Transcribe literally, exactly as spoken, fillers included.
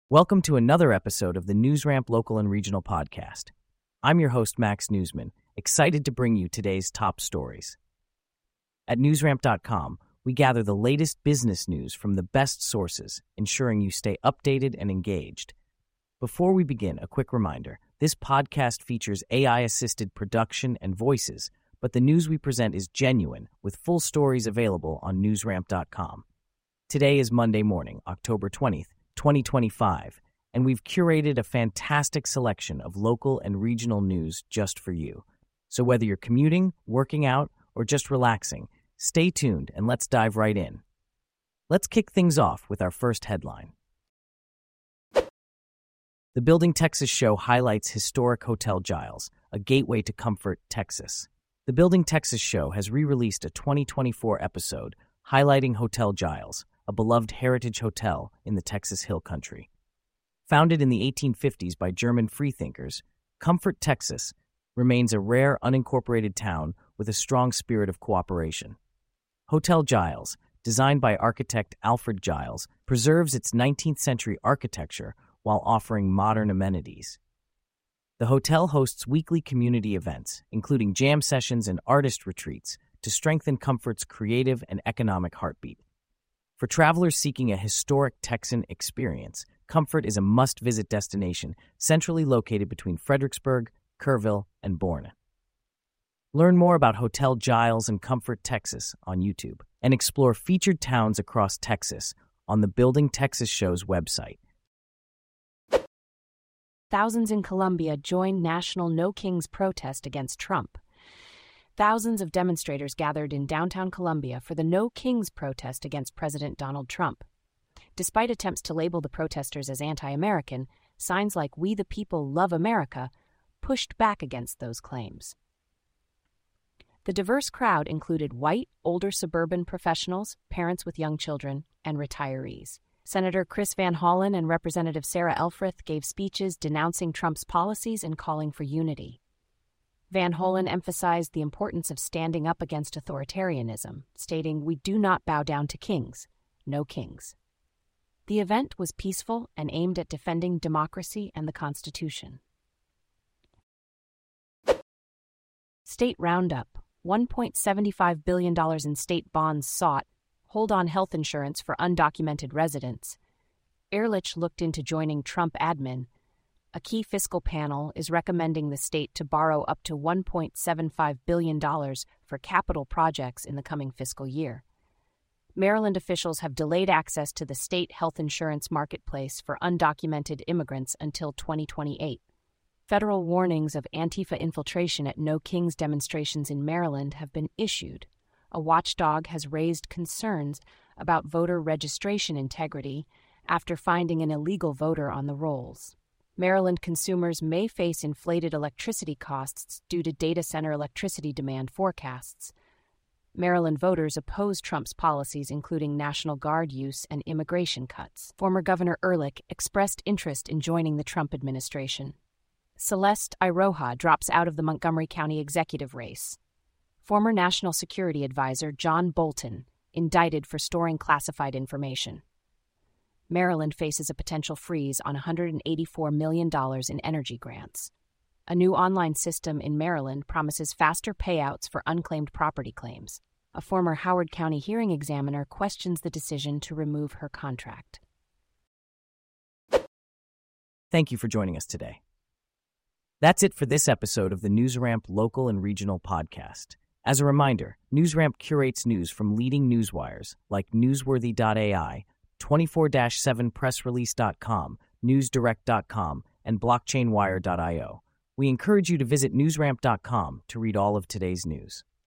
Welcome to another episode of the NewsRamp Local and Regional Podcast. I'm your host, Max Newsman, excited to bring you today's top stories. At newsramp dot com, we gather the latest business news from the best sources, ensuring you stay updated and engaged. Before we begin, a quick reminder. This podcast features A I-assisted production and voices, but the news we present is genuine, with full stories available on newsramp dot com. Today is Monday morning, October twentieth, twenty twenty-five, and we've curated a fantastic selection of local and regional news just for you. So whether you're commuting, working out, or just relaxing, stay tuned and let's dive right in. Let's kick things off with our first headline. The Building Texas show highlights historic Hotel Giles, a gateway to comfort, Texas. The Building Texas show has re-released a twenty twenty-four episode highlighting Hotel Giles, a beloved heritage hotel in the Texas Hill Country. Founded in the eighteen fifties by German freethinkers, Comfort, Texas remains a rare unincorporated town with a strong spirit of cooperation. Hotel Giles, designed by architect Alfred Giles, preserves its nineteenth century architecture while offering modern amenities. The hotel hosts weekly community events, including jam sessions and artist retreats, to strengthen Comfort's creative and economic heartbeat. For travelers seeking a historic Texan experience, Comfort is a must-visit destination centrally located between Fredericksburg, Kerrville, and Boerne. Learn more about Hotel Giles and Comfort, Texas on YouTube, and explore featured towns across Texas on the Building Texas show's website. Thousands in Colombia joined national No Kings protest against Trump. Thousands of demonstrators gathered in downtown Colombia for the No Kings protest against President Donald Trump. Despite attempts to label the protesters as anti-American, signs like "We the People Love America" pushed back against those claims. The diverse crowd included white, older suburban professionals, parents with young children, and retirees. Senator Chris Van Hollen and Representative Sarah Elfreth gave speeches denouncing Trump's policies and calling for unity. Van Hollen emphasized the importance of standing up against authoritarianism, stating, "We do not bow down to kings, no kings." The event was peaceful and aimed at defending democracy and the Constitution. State Roundup. one point seven five billion dollars in state bonds sought. Hold on health insurance for undocumented residents. Ehrlich looked into joining Trump admin. A key fiscal panel is recommending the state to borrow up to one point seven five billion dollars for capital projects in the coming fiscal year. Maryland officials have delayed access to the state health insurance marketplace for undocumented immigrants until twenty twenty-eight. Federal warnings of Antifa infiltration at No Kings demonstrations in Maryland have been issued. A watchdog has raised concerns about voter registration integrity after finding an illegal voter on the rolls. Maryland consumers may face inflated electricity costs due to data center electricity demand forecasts. Maryland voters oppose Trump's policies, including National Guard use and immigration cuts. Former Governor Ehrlich expressed interest in joining the Trump administration. Celeste Iroha drops out of the Montgomery County executive race. Former National Security Advisor John Bolton indicted for storing classified information. Maryland faces a potential freeze on one hundred eighty-four million dollars in energy grants. A new online system in Maryland promises faster payouts for unclaimed property claims. A former Howard County hearing examiner questions the decision to remove her contract. Thank you for joining us today. That's it for this episode of the NewsRamp Local and Regional Podcast. As a reminder, NewsRamp curates news from leading newswires like newsworthy dot A I, twenty-four seven press release dot com, news direct dot com, and blockchain wire dot io. We encourage you to visit newsramp dot com to read all of today's news.